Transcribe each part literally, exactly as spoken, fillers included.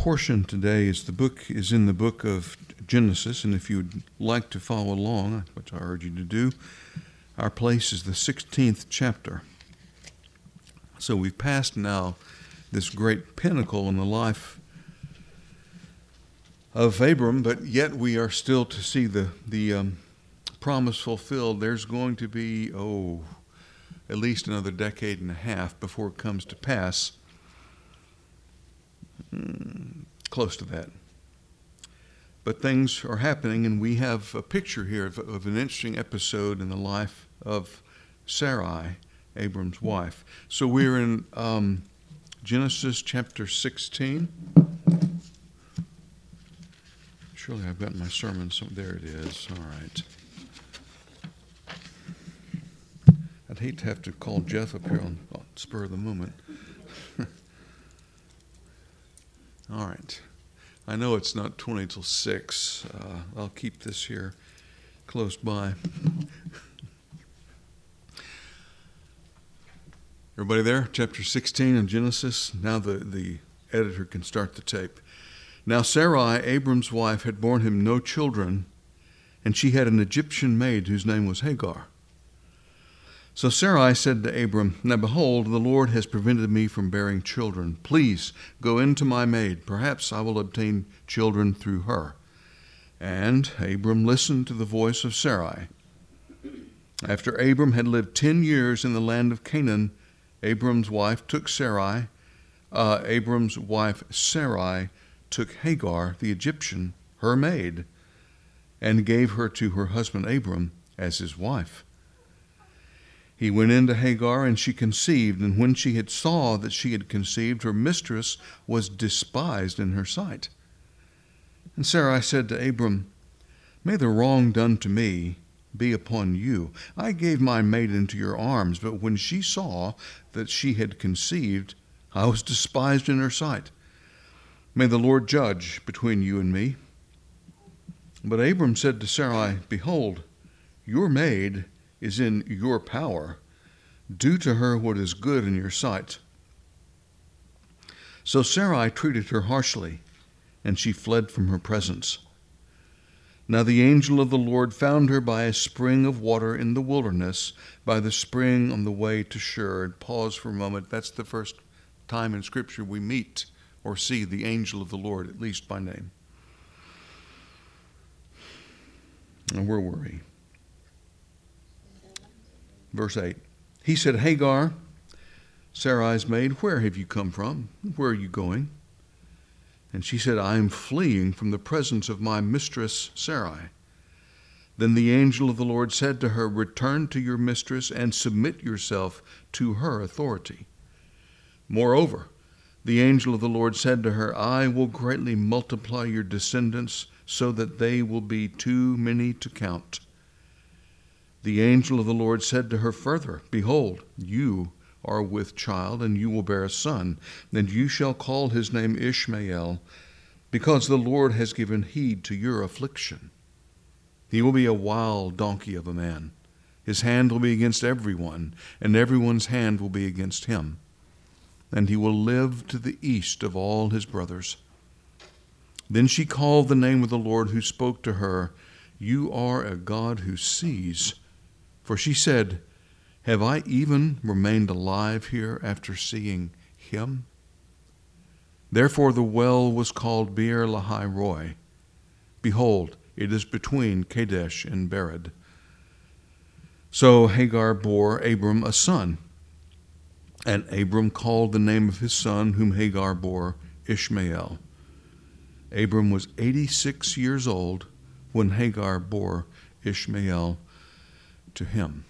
portion today is the book is in the book of Genesis, and if you would like to follow along, which I urge you to do, our place is the sixteenth chapter. So we've passed now this great pinnacle in the life of Abram, but yet we are still to see the the um, promise fulfilled. There's going to be, oh, at least another decade and a half before it comes to pass. Mm, close to that. But things are happening, and we have a picture here of, of an interesting episode in the life of Sarai, Abram's wife. So we're in um, Genesis chapter sixteen. Surely I've got my sermon. So there it is. All right. I'd hate to have to call Jeff up here on, on spur of the moment. All right. I know it's not twenty till six. Uh, I'll keep this here close by. Everybody there? Chapter sixteen of Genesis. Now the, the editor can start the tape. Now Sarai, Abram's wife, had borne him no children, and she had an Egyptian maid whose name was Hagar. So Sarai said to Abram, Now behold, the Lord has prevented me from bearing children. Please go in to my maid. Perhaps I will obtain children through her. And Abram listened to the voice of Sarai. After Abram had lived ten years in the land of Canaan, Abram's wife took Sarai, uh, Abram's wife Sarai took Hagar, the Egyptian, her maid, and gave her to her husband Abram as his wife. He went in to Hagar, and she conceived, and when she had saw that she had conceived, her mistress was despised in her sight. And Sarai said to Abram, May the wrong done to me be upon you. I gave my maid into your arms, but when she saw that she had conceived, I was despised in her sight. May the Lord judge between you and me. But Abram said to Sarai, Behold, your maid is in your power. Do to her what is good in your sight. So Sarai treated her harshly, and she fled from her presence. Now the angel of the Lord found her by a spring of water in the wilderness, by the spring on the way to Shur. And pause for a moment. That's the first time in Scripture we meet or see the angel of the Lord, at least by name. And where were we? Verse eight. He said, Hagar, Sarai's maid, where have you come from? Where are you going? And she said, I am fleeing from the presence of my mistress Sarai. Then the angel of the Lord said to her, Return to your mistress and submit yourself to her authority. Moreover, the angel of the Lord said to her, I will greatly multiply your descendants so that they will be too many to count. The angel of the Lord said to her further, Behold, you are with child, and you will bear a son, and you shall call his name Ishmael, because the Lord has given heed to your affliction. He will be a wild donkey of a man. His hand will be against everyone, and everyone's hand will be against him. And he will live to the east of all his brothers. Then she called the name of the Lord who spoke to her, You are a God who sees. For she said, Have I even remained alive here after seeing him? Therefore the well was called Beer Lahai Roi. Behold, it is between Kadesh and Bered. So Hagar bore Abram a son, and Abram called the name of his son, whom Hagar bore, Ishmael. Abram was eighty-six years old when Hagar bore Ishmael to him.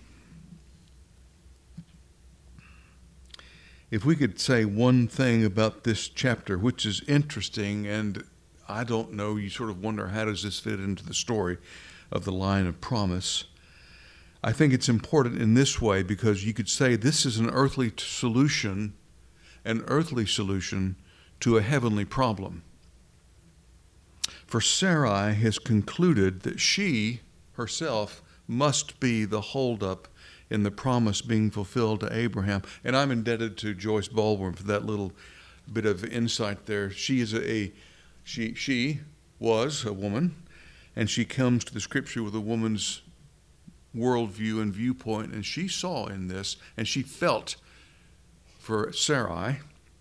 If we could say one thing about this chapter, which is interesting, and I don't know, you sort of wonder, how does this fit into the story of the line of promise? I think it's important in this way, because you could say this is an earthly solution, an earthly solution to a heavenly problem. For Sarai has concluded that she herself must be the holdup in the promise being fulfilled to Abraham. And I'm indebted to Joyce Baldwin for that little bit of insight there. She is a, a she she was a woman, and she comes to the scripture with a woman's worldview and viewpoint, and she saw in this, and she felt for Sarai.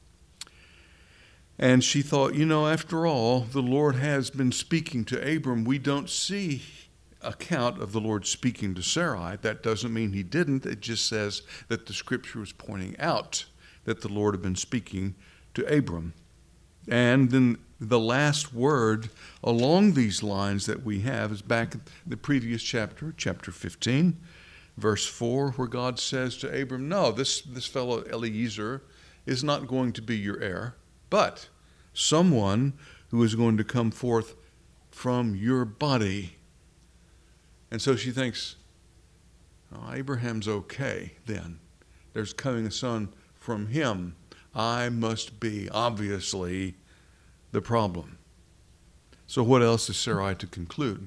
And she thought, you know, after all, the Lord has been speaking to Abram. We don't see account of the Lord speaking to Sarai. That doesn't mean he didn't. It just says that the scripture was pointing out that the Lord had been speaking to Abram. And then the last word along these lines that we have is back in the previous chapter, chapter fifteen, verse four, where God says to Abram, no, this, this fellow Eliezer is not going to be your heir, but someone who is going to come forth from your body. And so she thinks, oh, Abraham's okay then. There's coming a son from him. I must be, obviously, the problem. So what else is Sarai to conclude?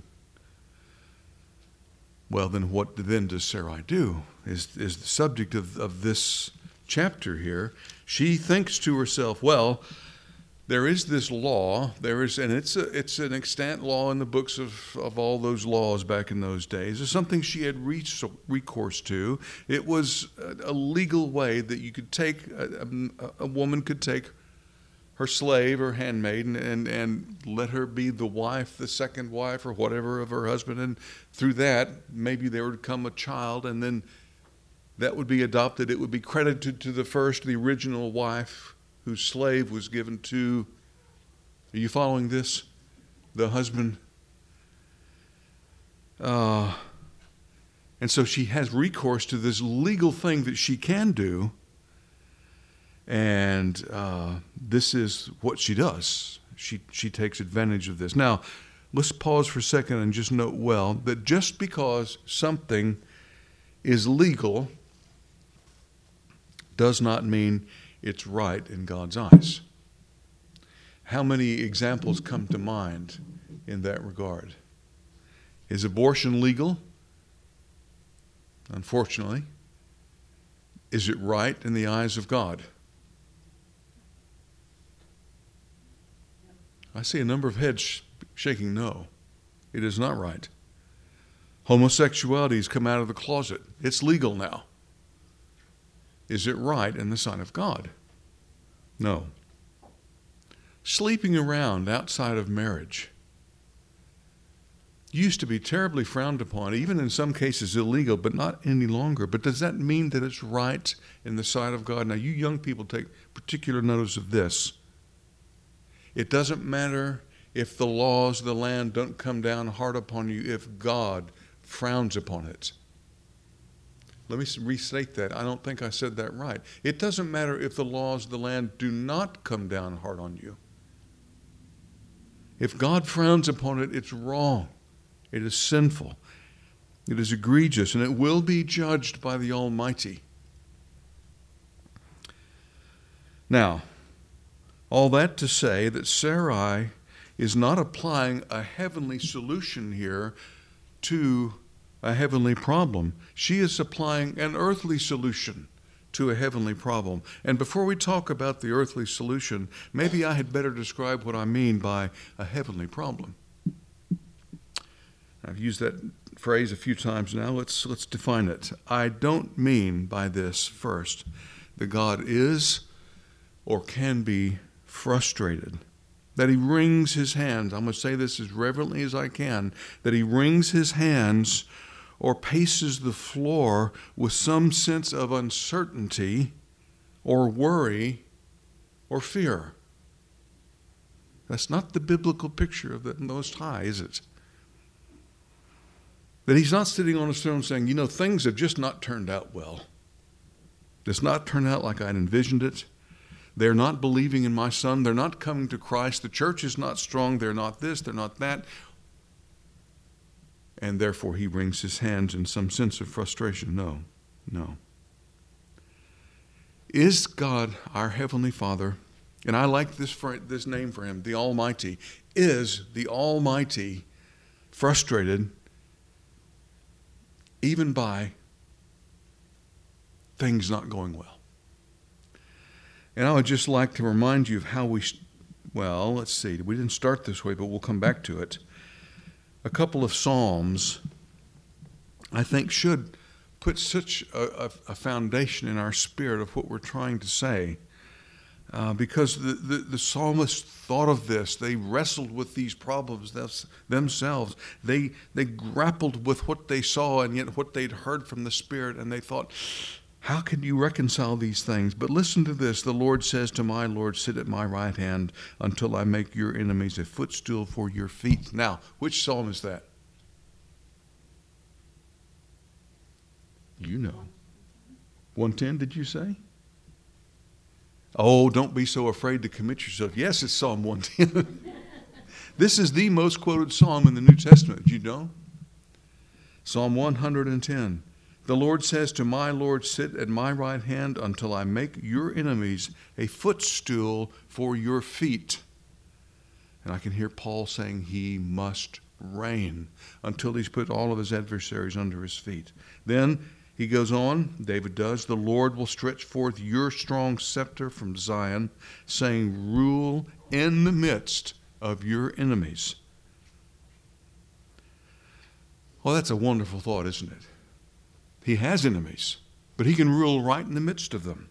Well, then what then does Sarai do is, is the subject of, of this chapter here. She thinks to herself, well, there is this law, there is, and it's a, it's an extant law in the books of, of all those laws back in those days. It's something she had recourse to. It was a, a legal way that you could take, a, a, a woman could take her slave or handmaid and, and, and let her be the wife, the second wife or whatever of her husband. And through that, maybe there would come a child, and then that would be adopted. It would be credited to the first, the original wife, whose slave was given to, are you following this? The husband. Uh, and so she has recourse to this legal thing that she can do. And uh, this is what she does. She, she takes advantage of this. Now, let's pause for a second and just note well that just because something is legal does not mean it's right in God's eyes. How many examples come to mind in that regard? Is abortion legal? Unfortunately. Is it right in the eyes of God? I see a number of heads shaking no. It is not right. Homosexuality has come out of the closet. It's legal now. Is it right in the sight of God? No. Sleeping around outside of marriage used to be terribly frowned upon, even in some cases illegal, but not any longer. But does that mean that it's right in the sight of God? Now, you young people take particular notice of this. It doesn't matter if the laws of the land don't come down hard upon you if God frowns upon it. Let me restate that. I don't think I said that right. It doesn't matter if the laws of the land do not come down hard on you. If God frowns upon it, it's wrong. It is sinful. It is egregious, and it will be judged by the Almighty. Now, all that to say that Sarai is not applying a heavenly solution here to a heavenly problem. She is applying an earthly solution to a heavenly problem. And before we talk about the earthly solution, maybe I had better describe what I mean by a heavenly problem. I've used that phrase a few times now. Let's, let's define it. I don't mean by this, first, that God is or can be frustrated, that he wrings his hands. I'm going to say this as reverently as I can, that he wrings his hands or paces the floor with some sense of uncertainty or worry or fear. That's not the biblical picture of the Most High, is it? That he's not sitting on his throne saying, you know, things have just not turned out well. It's not turned out like I'd envisioned it. They're not believing in my son. They're not coming to Christ. The church is not strong. They're not this. They're not that. And therefore he wrings his hands in some sense of frustration. No, no. Is God our Heavenly Father, and I like this, this name for him, the Almighty, is the Almighty frustrated even by things not going well? And I would just like to remind you of how we, well, let's see, we didn't start this way, but we'll come back to it. A couple of Psalms, I think, should put such a, a, a foundation in our spirit of what we're trying to say. Uh, because the, the, the psalmist thought of this. They wrestled with these problems themselves. They, they grappled with what they saw and yet what they'd heard from the Spirit, and they thought, how can you reconcile these things? But listen to this. The Lord says to my Lord, sit at my right hand until I make your enemies a footstool for your feet. Now, which psalm is that? You know. one ten, did you say? Oh, don't be so afraid to commit yourself. Yes, it's Psalm one ten. This is the most quoted psalm in the New Testament. Did you know? Psalm one ten. The Lord says to my Lord, sit at my right hand until I make your enemies a footstool for your feet. And I can hear Paul saying he must reign until he's put all of his adversaries under his feet. Then he goes on, David does, the Lord will stretch forth your strong scepter from Zion, saying, rule in the midst of your enemies. Well, that's a wonderful thought, isn't it? He has enemies, but he can rule right in the midst of them.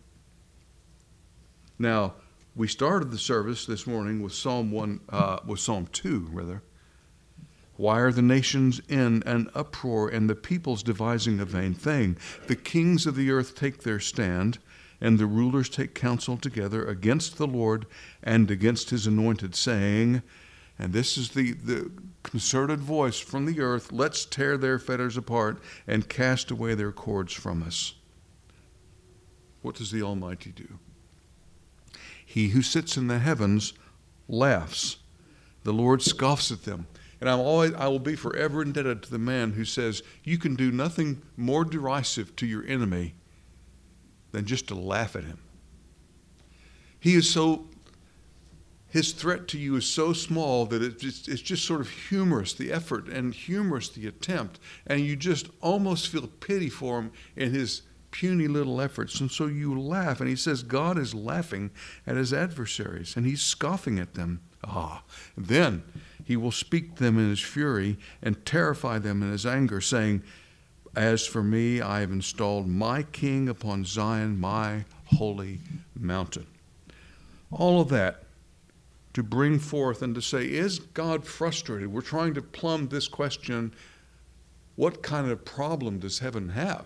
Now, we started the service this morning with Psalm one, uh, with Psalm two, rather. Why are the nations in an uproar and the peoples devising a vain thing? The kings of the earth take their stand, and the rulers take counsel together against the Lord and against his anointed, saying, and this is the, the concerted voice from the earth, let's tear their fetters apart and cast away their cords from us. What does the Almighty do? He who sits in the heavens laughs. The Lord scoffs at them. And I'm always, I will be forever indebted to the man who says, you can do nothing more derisive to your enemy than just to laugh at him. He is so, his threat to you is so small that it's just, it's just sort of humorous, the effort, and humorous, the attempt. And you just almost feel pity for him in his puny little efforts. And so you laugh. And he says God is laughing at his adversaries, and he's scoffing at them. Ah, then he will speak to them in his fury and terrify them in his anger, saying, as for me, I have installed my king upon Zion, my holy mountain. All of that to bring forth and to say, is God frustrated? We're trying to plumb this question, what kind of problem does heaven have?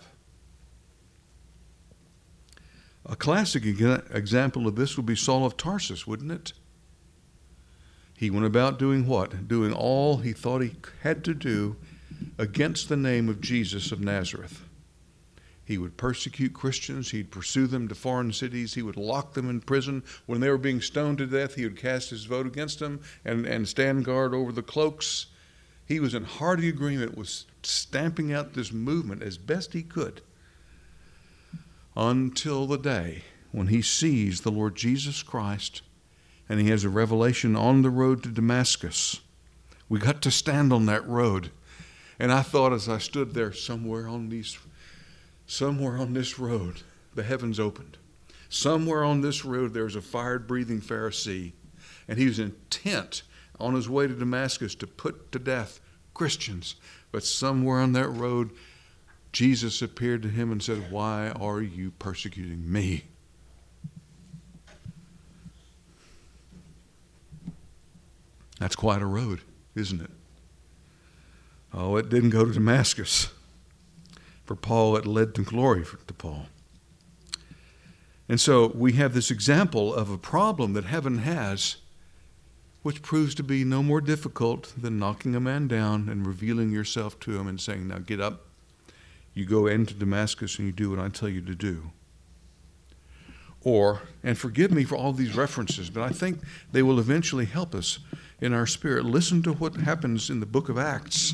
A classic example of this would be Saul of Tarsus, wouldn't it? He went about doing what? Doing all he thought he had to do against the name of Jesus of Nazareth. He would persecute Christians. He'd pursue them to foreign cities. He would lock them in prison. When they were being stoned to death, he would cast his vote against them and, and stand guard over the cloaks. He was in hearty agreement with stamping out this movement as best he could until the day when he sees the Lord Jesus Christ. And he has a revelation on the road to Damascus. We got to stand on that road. And I thought as I stood there, somewhere on these, somewhere on this road, the heavens opened. Somewhere on this road, there was a fire-breathing Pharisee. And he was intent on his way to Damascus to put to death Christians. But somewhere on that road, Jesus appeared to him and said, why are you persecuting me? That's quite a road, isn't it? Oh, it didn't go to Damascus. For Paul, it led to glory for, to Paul. And so we have this example of a problem that heaven has, which proves to be no more difficult than knocking a man down and revealing yourself to him and saying, now get up, you go into Damascus and you do what I tell you to do. Or, and forgive me for all these references, but I think they will eventually help us in our spirit. Listen to what happens in the book of Acts.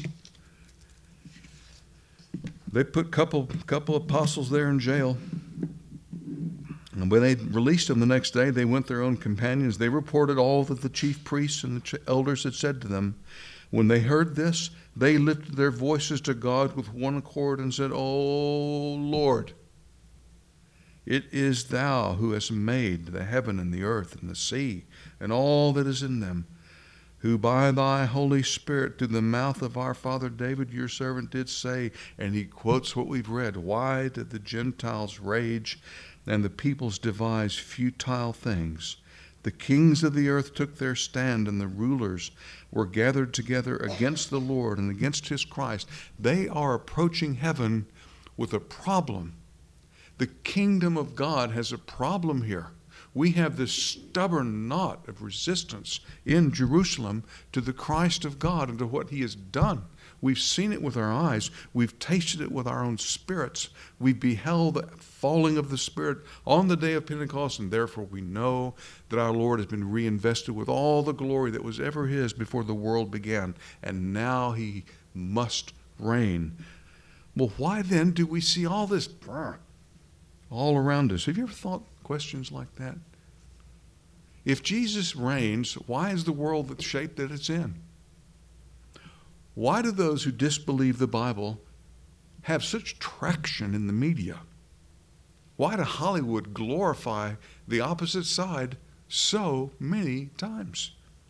They put a couple, couple apostles there in jail. And when they released them the next day, they went their own companions. They reported all that the chief priests and the elders had said to them. When they heard this, they lifted their voices to God with one accord and said, "Oh, Lord, It is thou who hast made the heaven and the earth and the sea and all that is in them, who by thy Holy Spirit through the mouth of our father David your servant did say," and he quotes what we've read, "Why did the Gentiles rage and the peoples devise futile things? The kings of the earth took their stand, and the rulers were gathered together against the Lord and against his Christ." They are approaching heaven with a problem. The kingdom of God has a problem here. We have this stubborn knot of resistance in Jerusalem to the Christ of God and to what he has done. We've seen it with our eyes. We've tasted it with our own spirits. We've beheld the falling of the Spirit on the day of Pentecost, and therefore we know that our Lord has been reinvested with all the glory that was ever his before the world began, and now he must reign. Well, why then do we see all this all around us? Have you ever thought questions like that? If Jesus reigns, why is the world the shape that it's in? Why do those who disbelieve the Bible have such traction in the media? Why does Hollywood glorify the opposite side so many times?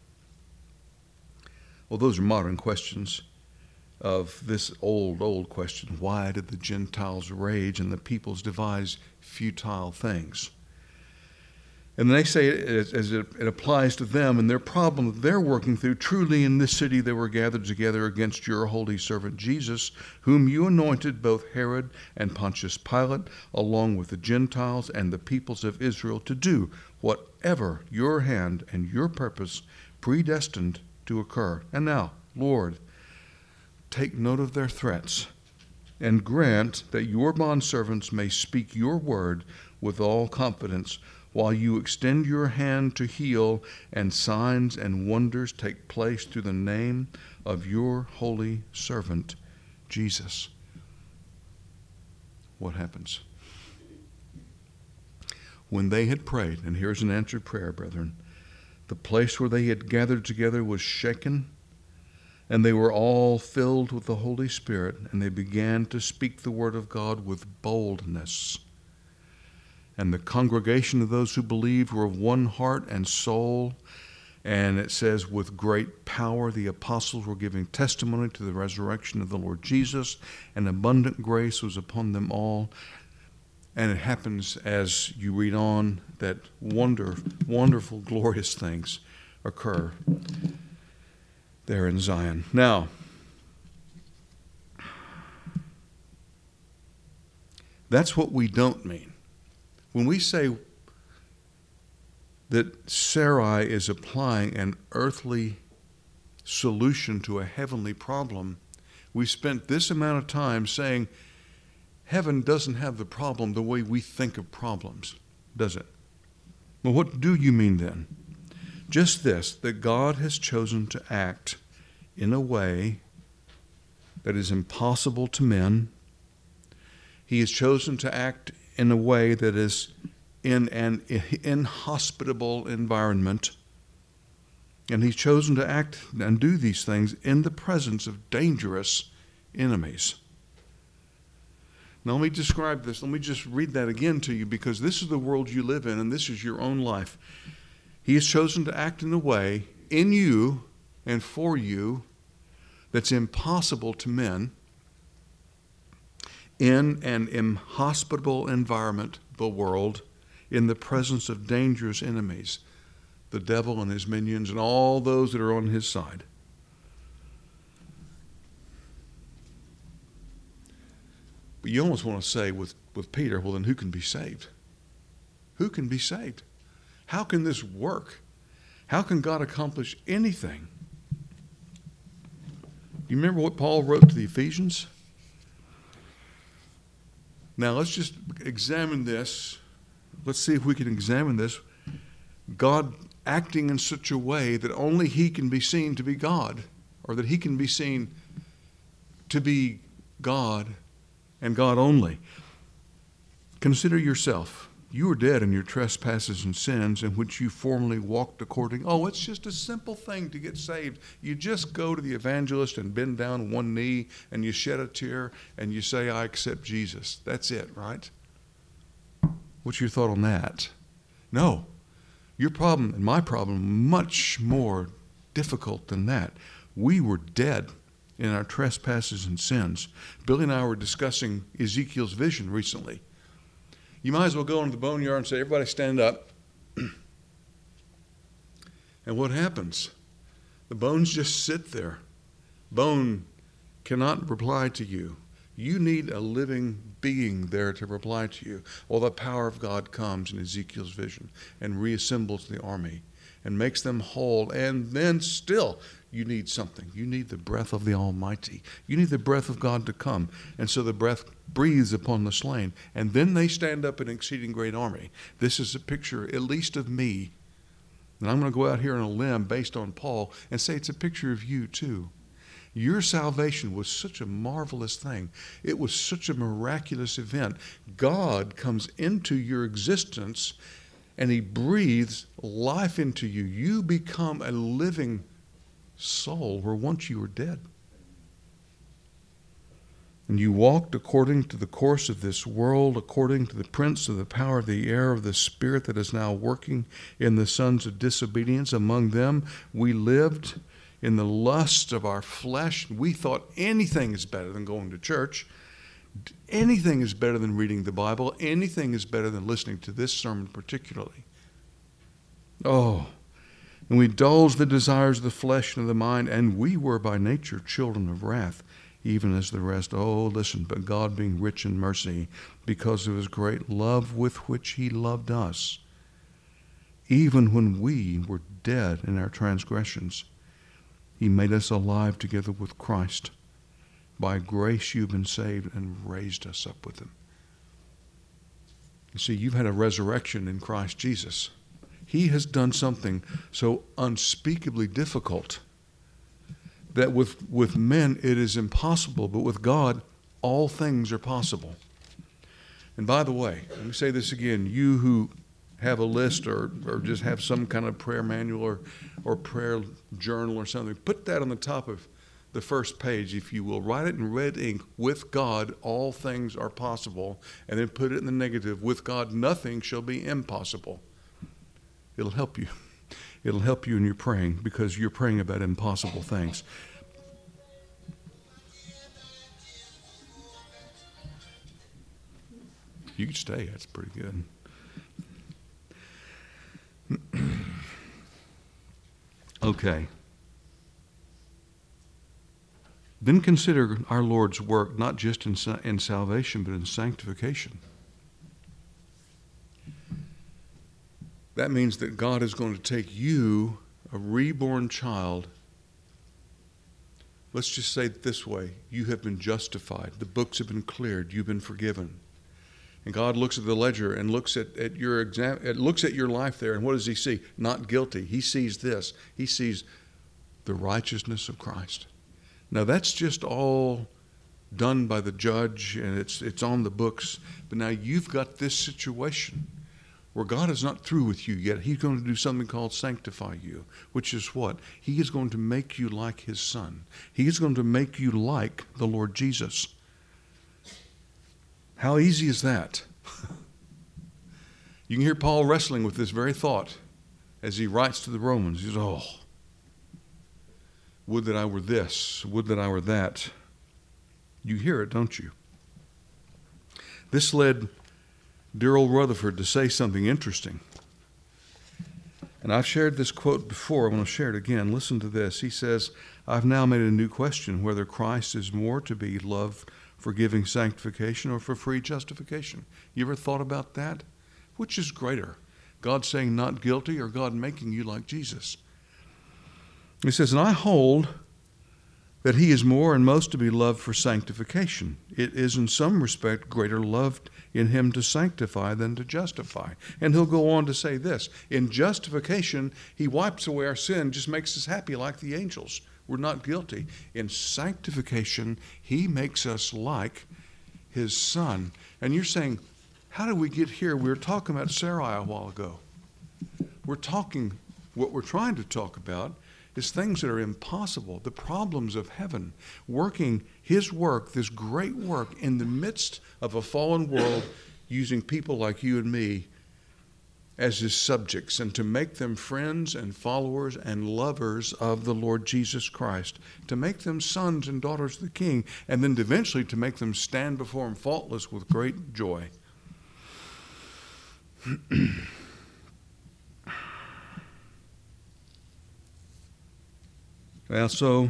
Well, those are modern questions of this old, old question. Why did the Gentiles rage and the peoples devise futile things? And they say it as it applies to them and their problem that they're working through. "Truly in this city they were gathered together against your holy servant Jesus, whom you anointed, both Herod and Pontius Pilate, along with the Gentiles and the peoples of Israel, to do whatever your hand and your purpose predestined to occur. And now, Lord, take note of their threats and grant that your bondservants may speak your word with all confidence, while you extend your hand to heal, and signs and wonders take place through the name of your holy servant, Jesus." What happens? When they had prayed, and here's an answered prayer, brethren, the place where they had gathered together was shaken, and they were all filled with the Holy Spirit, and they began to speak the word of God with boldness. And the congregation of those who believed were of one heart and soul. And it says, with great power the apostles were giving testimony to the resurrection of the Lord Jesus, and abundant grace was upon them all. And it happens as you read on that wonder, wonderful, glorious things occur there in Zion. Now, that's what we don't mean. When we say that Sarai is applying an earthly solution to a heavenly problem, we spent this amount of time saying heaven doesn't have the problem the way we think of problems, does it? Well, what do you mean then? Just this, that God has chosen to act in a way that is impossible to men. He has chosen to act in a way that is in an inhospitable environment. And he's chosen to act and do these things in the presence of dangerous enemies. Now let me describe this. Let me just read that again to you, because this is the world you live in and this is your own life. He has chosen to act in a way in you and for you that's impossible to men, in an inhospitable environment, the world, in the presence of dangerous enemies, the devil and his minions and all those that are on his side. But you almost want to say with, with Peter, well, then who can be saved? Who can be saved? How can this work? How can God accomplish anything? You remember what Paul wrote to the Ephesians? Now, let's just examine this. Let's see if we can examine this. God acting in such a way that only he can be seen to be God, or that he can be seen to be God and God only. Consider yourself. You were dead in your trespasses and sins in which you formerly walked according. Oh, it's just a simple thing to get saved. You just go to the evangelist and bend down one knee and you shed a tear and you say, I accept Jesus. That's it, right? What's your thought on that? No. Your problem and my problem, much more difficult than that. We were dead in our trespasses and sins. Billy and I were discussing Ezekiel's vision recently. You might as well go into the boneyard and say, everybody stand up. And what happens? The bones just sit there. Bone cannot reply to you. You need a living being there to reply to you. Well, the power of God comes in Ezekiel's vision and reassembles the army and makes them whole. And then still, you need something. You need the breath of the Almighty. You need the breath of God to come. And so the breath breathes upon the slain. And then they stand up an exceeding great army. This is a picture, at least of me. And I'm going to go out here on a limb based on Paul and say it's a picture of you too. Your salvation was such a marvelous thing. It was such a miraculous event. God comes into your existence and he breathes life into you. You become a living soul where once you were dead. And you walked according to the course of this world, according to the prince of the power of the air, of the spirit that is now working in the sons of disobedience. Among them we lived in the lust of our flesh. We thought anything is better than going to church. Anything is better than reading the Bible. Anything is better than listening to this sermon particularly. Oh, and we indulged the desires of the flesh and of the mind, and we were by nature children of wrath, even as the rest. Oh, listen, but God being rich in mercy, because of his great love with which he loved us, even when we were dead in our transgressions, he made us alive together with Christ. By grace you've been saved and raised us up with him. You see, you've had a resurrection in Christ Jesus. He has done something so unspeakably difficult that with, with men it is impossible, but with God all things are possible. And by the way, let me say this again, you who have a list or, or just have some kind of prayer manual or, or prayer journal or something, put that on the top of the first page, if you will. Write it in red ink, with God all things are possible, and then put it in the negative, with God nothing shall be impossible. It'll help you. It'll help you in your praying because you're praying about impossible things. You can stay. That's pretty good. Okay. Then consider our Lord's work not just in, in salvation, but in sanctification. That means that God is going to take you, a reborn child. Let's just say it this way. You have been justified. The books have been cleared. You've been forgiven. And God looks at the ledger and looks at, at your exam, looks at your life there, and what does he see? Not guilty. He sees this. He sees the righteousness of Christ. Now that's just all done by the judge, and it's it's on the books. But now you've got this situation where God is not through with you yet. He's going to do something called sanctify you, which is what? He is going to make you like his son. He is going to make you like the Lord Jesus. How easy is that? You can hear Paul wrestling with this very thought as he writes to the Romans. He says, oh, would that I were this, would that I were that. You hear it, don't you? This led dear old Rutherford to say something interesting. And I've shared this quote before. I want to share it again. Listen to this. He says, I've now made a new question, whether Christ is more to be loved for giving sanctification or for free justification. You ever thought about that? Which is greater? God saying not guilty or God making you like Jesus? He says, and I hold that he is more and most to be loved for sanctification. It is in some respect greater love in him to sanctify than to justify. And he'll go on to say this. In justification, he wipes away our sin, just makes us happy like the angels. We're not guilty. In sanctification, he makes us like his son. And you're saying, how did we get here? We were talking about Sarai a while ago. We're talking, what we're trying to talk about is things that are impossible, the problems of heaven, working his work, this great work in the midst of a fallen world, using people like you and me as his subjects, and to make them friends and followers and lovers of the Lord Jesus Christ, to make them sons and daughters of the King, and then eventually to make them stand before him faultless with great joy. Well, so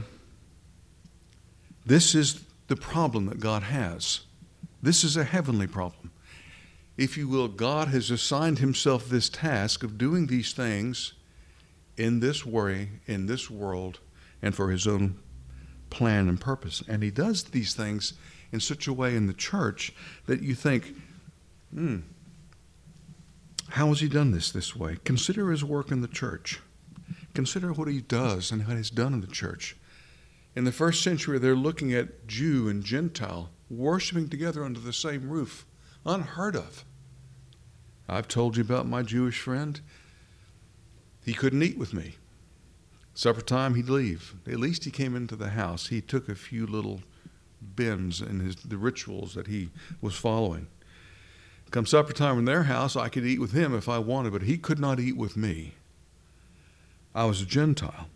this is the problem that God has. This is a heavenly problem. If you will, God has assigned himself this task of doing these things in this way, in this world, and for his own plan and purpose. And he does these things in such a way in the church that you think, hmm, how has he done this this way? Consider his work in the church. Consider what he does and what he's done in the church. In the first century, they're looking at Jew and Gentile worshiping together under the same roof. Unheard of. I've told you about my Jewish friend. He couldn't eat with me. Supper time, he'd leave. At least he came into the house. He took a few little bends in his, the rituals that he was following. Come supper time in their house, I could eat with him if I wanted, but he could not eat with me. I was a Gentile.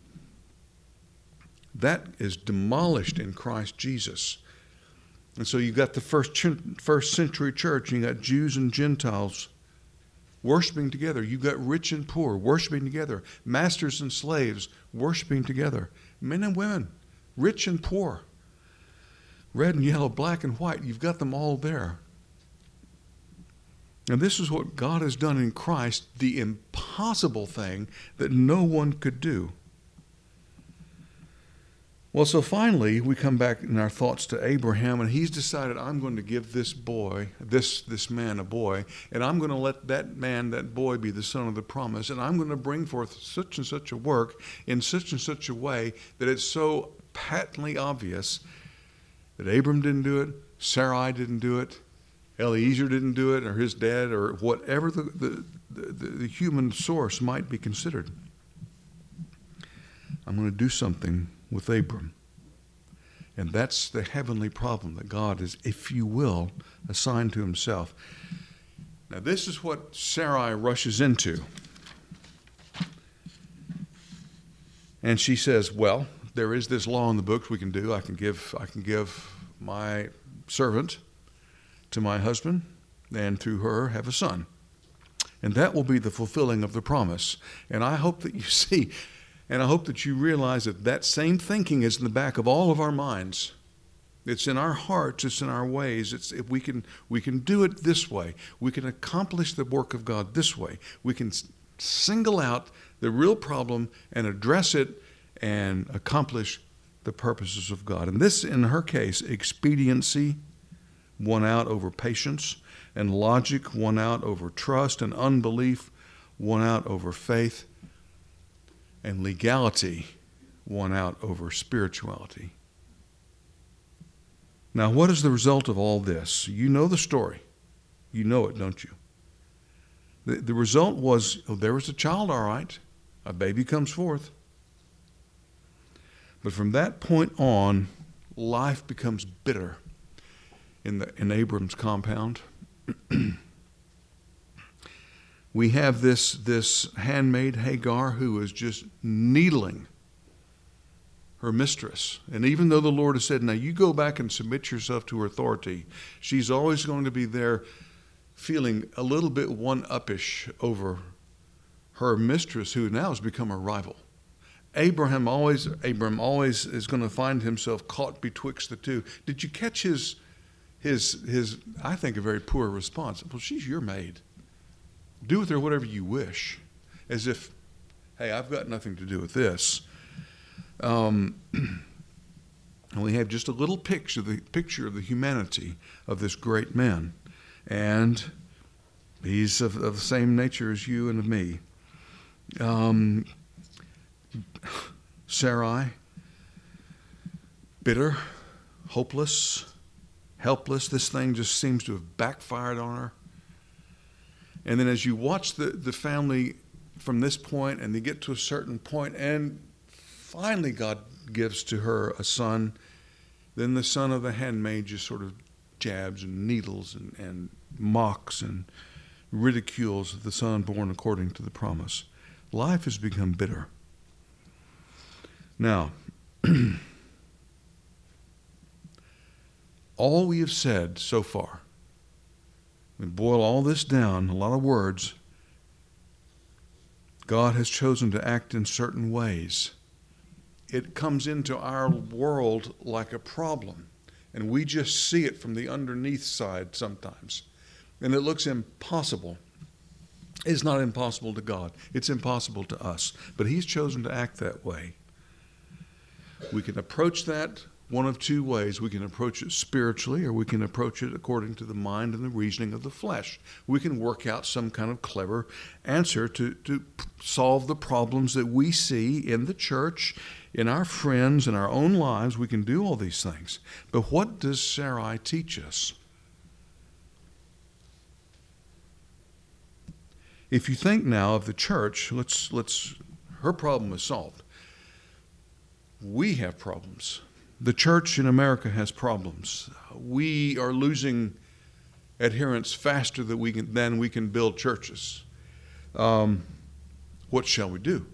That is demolished in Christ Jesus. And so you've got the first, first century church, and you've got Jews and Gentiles worshiping together. You've got rich and poor worshiping together. Masters and slaves worshiping together. Men and women, rich and poor. Red and yellow, black and white. You've got them all there. And this is what God has done in Christ, the impossible thing that no one could do. Well, so finally, we come back in our thoughts to Abraham, and he's decided, I'm going to give this boy, this, this man a boy, and I'm going to let that man, that boy, be the son of the promise, and I'm going to bring forth such and such a work in such and such a way that it's so patently obvious that Abram didn't do it, Sarai didn't do it, Eliezer didn't do it, or his dad, or whatever the, the, the, the human source might be considered. I'm going to do something with Abram. And that's the heavenly problem that God is, if you will, assigned to himself. Now, this is what Sarai rushes into. And she says, well, there is this law in the books we can do. I can give, I can give my servant to my husband, and through her have a son. And that will be the fulfilling of the promise. And I hope that you see, and I hope that you realize that that same thinking is in the back of all of our minds. It's in our hearts, it's in our ways. It's if we can we can do it this way. We can accomplish the work of God this way. We can single out the real problem and address it and accomplish the purposes of God. And this, in her case, expediency won out over patience, and logic won out over trust, and unbelief won out over faith, and legality won out over spirituality. Now, what is the result of all this? You know the story. You know it, don't you? The, the result was, oh, there was a child, all right. A baby comes forth. But from that point on, life becomes bitter in, the, in Abram's compound. We have this, this handmaid, Hagar, who is just needling her mistress. And even though the Lord has said, now you go back and submit yourself to her authority, she's always going to be there feeling a little bit one-uppish over her mistress, who now has become a rival. Abraham always, Abram always is going to find himself caught betwixt the two. Did you catch his, his, his, I think, a very poor response? Well, she's your maid. Do with her whatever you wish. As if, hey, I've got nothing to do with this. Um, and we have just a little picture, the picture of the humanity of this great man. And he's of, of the same nature as you and of me. Um, Sarai, bitter, hopeless, helpless. This thing just seems to have backfired on her. And then as you watch the, the family from this point, and they get to a certain point, and finally God gives to her a son, then the son of the handmaid just sort of jabs and needles and, and mocks and ridicules the son born according to the promise. Life has become bitter. Now, all we have said so far, we boil all this down, a lot of words. God has chosen to act in certain ways. It comes into our world like a problem, and we just see it from the underneath side sometimes, and it looks impossible. It's not impossible to God. It's impossible to us, but He's chosen to act that way. We can approach that one of two ways. We can approach it spiritually, or we can approach it according to the mind and the reasoning of the flesh. We can work out some kind of clever answer to, to solve the problems that we see in the church, in our friends, in our own lives. We can do all these things. But what does Sarai teach us? If you think now of the church, let's let's her problem is solved. We have problems. The church in America has problems. We are losing adherents faster than we can, than we can build churches. Um, what shall we do?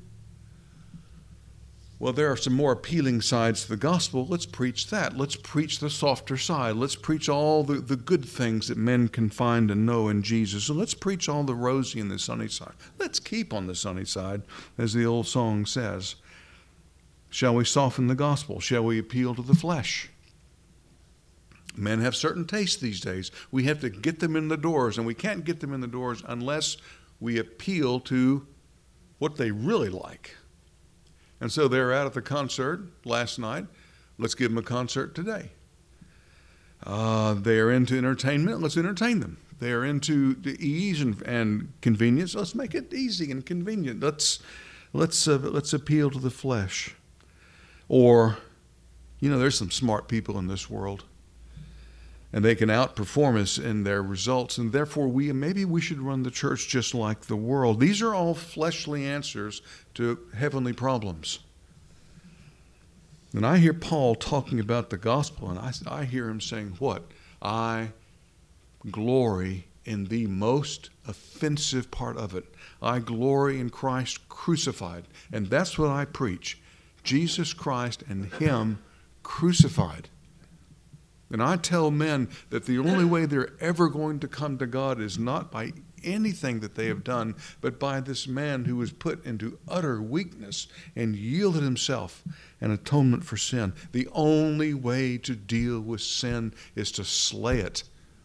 Well, there are some more appealing sides to the gospel. Let's preach that. Let's preach the softer side. Let's preach all the, the good things that men can find and know in Jesus. And let's preach all the rosy and the sunny side. Let's keep on the sunny side, as the old song says. Shall we soften the gospel? Shall we appeal to the flesh? Men have certain tastes these days. We have to get them in the doors, and we can't get them in the doors unless we appeal to what they really like. And so they're out at the concert last night. Let's give them a concert today. Uh, they are into entertainment. Let's entertain them. They are into the ease and, and convenience. Let's make it easy and convenient. Let's let's uh, let's appeal to the flesh. Or, you know, there's some smart people in this world, and they can outperform us in their results, and therefore we maybe we should run the church just like the world. These are all fleshly answers to heavenly problems. And I hear Paul talking about the gospel, and I, I hear him saying, what? I glory in the most offensive part of it. I glory in Christ crucified, and that's what I preach. Jesus Christ and Him crucified. And I tell men that the only way they're ever going to come to God is not by anything that they have done, but by this man who was put into utter weakness and yielded himself an atonement for sin. The only way to deal with sin is to slay it.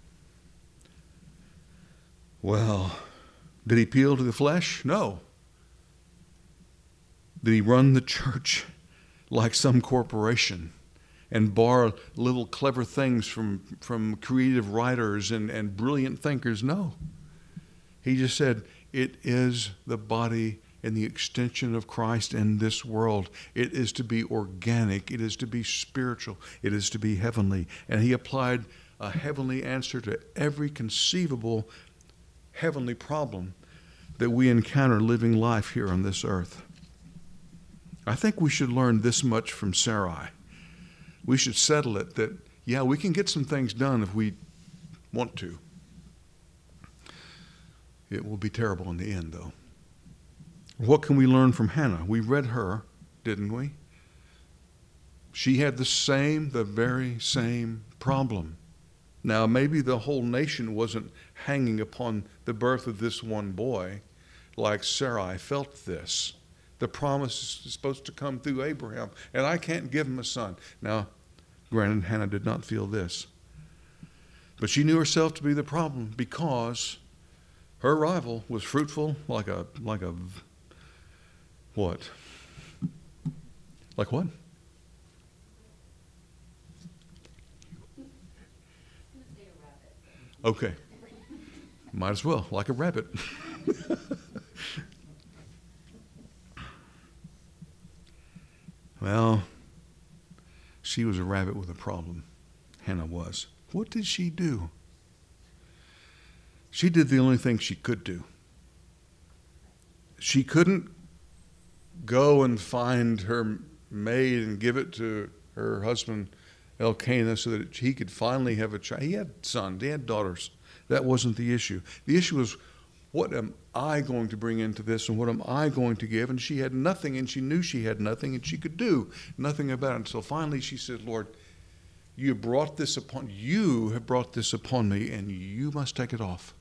Well, did He appeal to the flesh? No. Did He run the church like some corporation and borrow little clever things from, from creative writers and, and brilliant thinkers? No. He just said, it is the body and the extension of Christ in this world. It is to be organic. It is to be spiritual. It is to be heavenly. And He applied a heavenly answer to every conceivable heavenly problem that we encounter living life here on this earth. I think we should learn this much from Sarai. We should settle it that, yeah, we can get some things done if we want to. It will be terrible in the end, though. What can we learn from Hannah? We read her, didn't we? She had the same, the very same problem. Now, maybe the whole nation wasn't hanging upon the birth of this one boy like Sarai felt this. The promise is supposed to come through Abraham, and I can't give him a son. Now, granted, Hannah did not feel this. But she knew herself to be the problem because her rival was fruitful like a, like a, what? Like what? Okay. Might as well, like a rabbit. Well, she was a rabbit with a problem. Hannah was. What did she do? She did the only thing she could do. She couldn't go and find her maid and give it to her husband Elkanah so that he could finally have a child. He had sons, he had daughters. That wasn't the issue. The issue was, what am I going to bring into this, and what am I going to give? And she had nothing, and she knew she had nothing, and she could do nothing about it. And so finally she said, Lord, you brought this upon, you have brought this upon me, and you must take it off.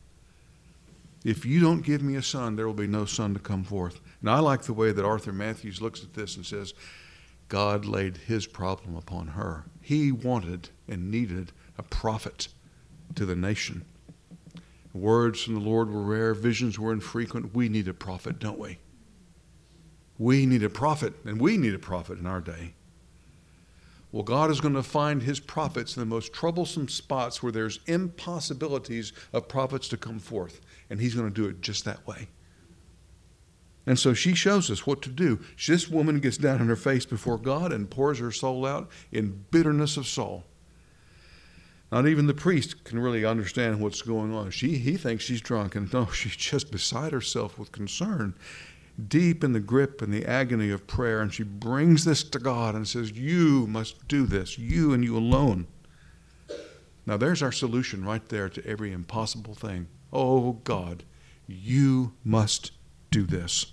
If you don't give me a son, there will be no son to come forth. And I like the way that Arthur Matthews looks at this and says, God laid his problem upon her. He wanted and needed a prophet to the nation. Words from the Lord were rare. Visions were infrequent. We need a prophet, don't we? We need a prophet, and we need a prophet in our day. Well, God is going to find his prophets in the most troublesome spots where there's impossibilities of prophets to come forth. And he's going to do it just that way. And so she shows us what to do. This woman gets down on her face before God and pours her soul out in bitterness of soul. Not even the priest can really understand what's going on. She, he thinks she's drunk, and no, she's just beside herself with concern, deep in the grip and the agony of prayer. And she brings this to God and says, you must do this, you and you alone. Now there's our solution right there to every impossible thing. Oh God, you must do this.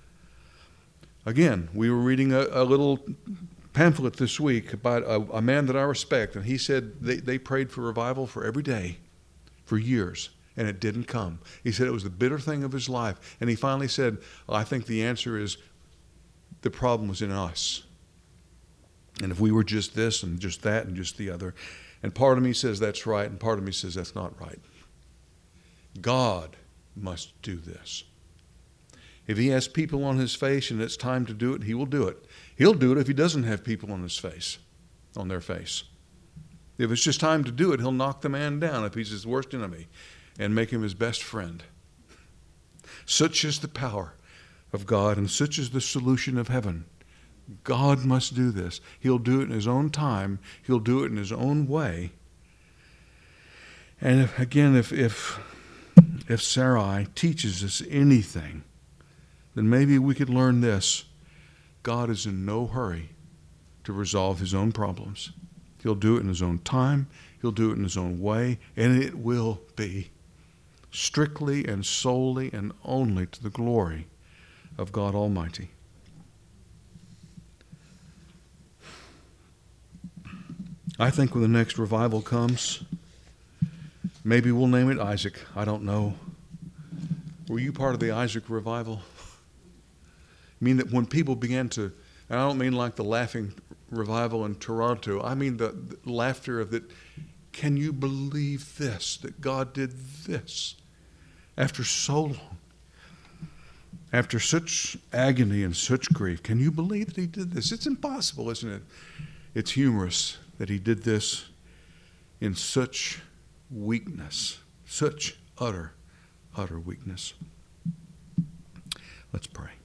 Again, we were reading a, a little pamphlet this week about a, a man that I respect, and he said they, they prayed for revival for every day for years, and it didn't come. He said it was the bitter thing of his life, and he finally said, I think the answer is the problem was in us. And if we were just this and just that and just the other. And part of me says that's right, and part of me says that's not right. God must do this. If he has people on his face and it's time to do it, he will do it. He'll do it if he doesn't have people on his face, on their face. If it's just time to do it, he'll knock the man down if he's his worst enemy and make him his best friend. Such is the power of God, and such is the solution of heaven. God must do this. He'll do it in his own time. He'll do it in his own way. And if, again, if, if, if Sarai teaches us anything, then maybe we could learn this. God is in no hurry to resolve his own problems. He'll do it in his own time. He'll do it in his own way. And it will be strictly and solely and only to the glory of God Almighty. I think when the next revival comes, maybe we'll name it Isaac. I don't know. Were you part of the Isaac revival? I mean that when people began to, and I don't mean like the laughing revival in Toronto, I mean the, the laughter of that, can you believe this, that God did this after so long, after such agony and such grief? Can you believe that he did this? It's impossible, isn't it? It's humorous that he did this in such weakness, such utter, utter weakness. Let's pray.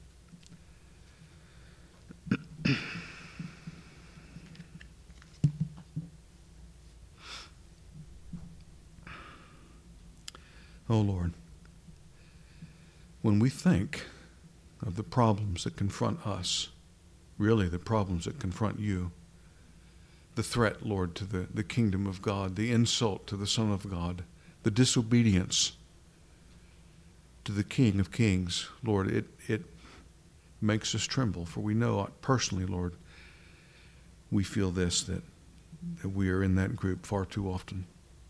Oh Lord, when we think of the problems that confront us, really the problems that confront you, the threat, Lord, to the, the kingdom of God, the insult to the Son of God, the disobedience to the King of Kings, Lord, it, it makes us tremble. For we know personally, Lord, we feel this, that, that we are in that group far too often.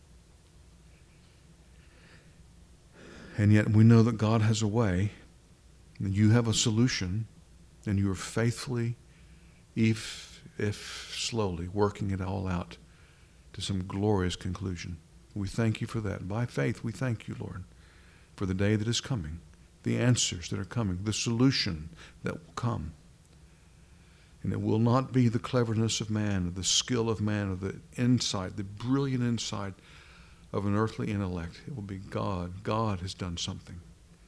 And yet we know that God has a way, and you have a solution, and you are faithfully, if if slowly, working it all out to some glorious conclusion. We thank you for that. By faith, we thank you, Lord, for the day that is coming, the answers that are coming, the solution that will come. And it will not be the cleverness of man, or the skill of man, or the insight, the brilliant insight of an earthly intellect. It will be God. God has done something.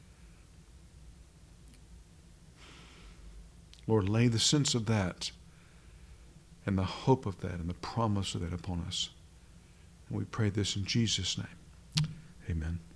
Lord, lay the sense of that and the hope of that and the promise of that upon us. And we pray this in Jesus' name. Amen.